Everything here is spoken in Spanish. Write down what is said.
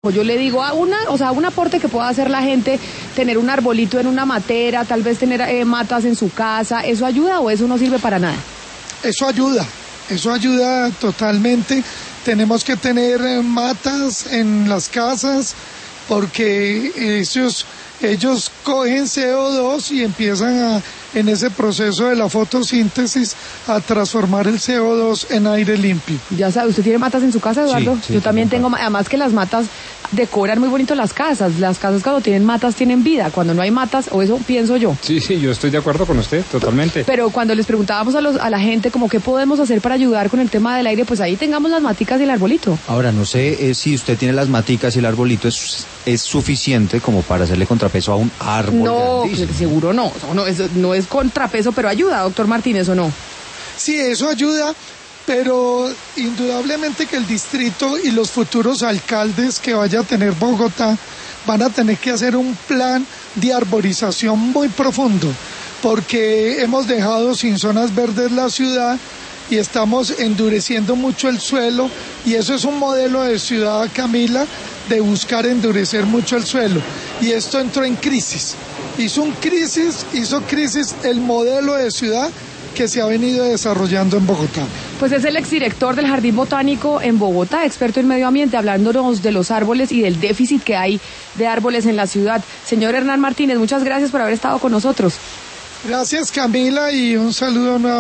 Yo le digo un aporte que pueda hacer la gente, tener un arbolito en una matera, tal vez tener matas en su casa, ¿eso ayuda o eso no sirve para nada? Eso ayuda totalmente. Tenemos que tener matas en las casas porque ellos cogen CO2 y empiezan en ese proceso de la fotosíntesis a transformar el CO2 en aire limpio. Ya sabe, ¿usted tiene matas en su casa, Eduardo? Sí, yo también tengo, además que las matas decoran muy bonito las casas cuando tienen matas tienen vida, cuando no hay matas, o eso pienso yo. Sí, yo estoy de acuerdo con usted, totalmente. Pero cuando les preguntábamos a la gente como qué podemos hacer para ayudar con el tema del aire, pues ahí tengamos las maticas y el arbolito. Ahora, no sé si usted tiene las maticas y el arbolito es suficiente como para hacerle contrapeso a un árbol. No, grandísimo. seguro no, eso no es contrapeso, pero ayuda, doctor Martínez, ¿o no? Sí, eso ayuda, pero indudablemente que el distrito y los futuros alcaldes que vaya a tener Bogotá van a tener que hacer un plan de arborización muy profundo, porque hemos dejado sin zonas verdes la ciudad y estamos endureciendo mucho el suelo, y eso es un modelo de ciudad, Camila, de buscar endurecer mucho el suelo, y esto entró en crisis. Hizo crisis el modelo de ciudad que se ha venido desarrollando en Bogotá. Pues es el exdirector del Jardín Botánico en Bogotá, experto en medio ambiente, hablándonos de los árboles y del déficit que hay de árboles en la ciudad. Señor Hernán Martínez, muchas gracias por haber estado con nosotros. Gracias, Camila, y un saludo nuevamente.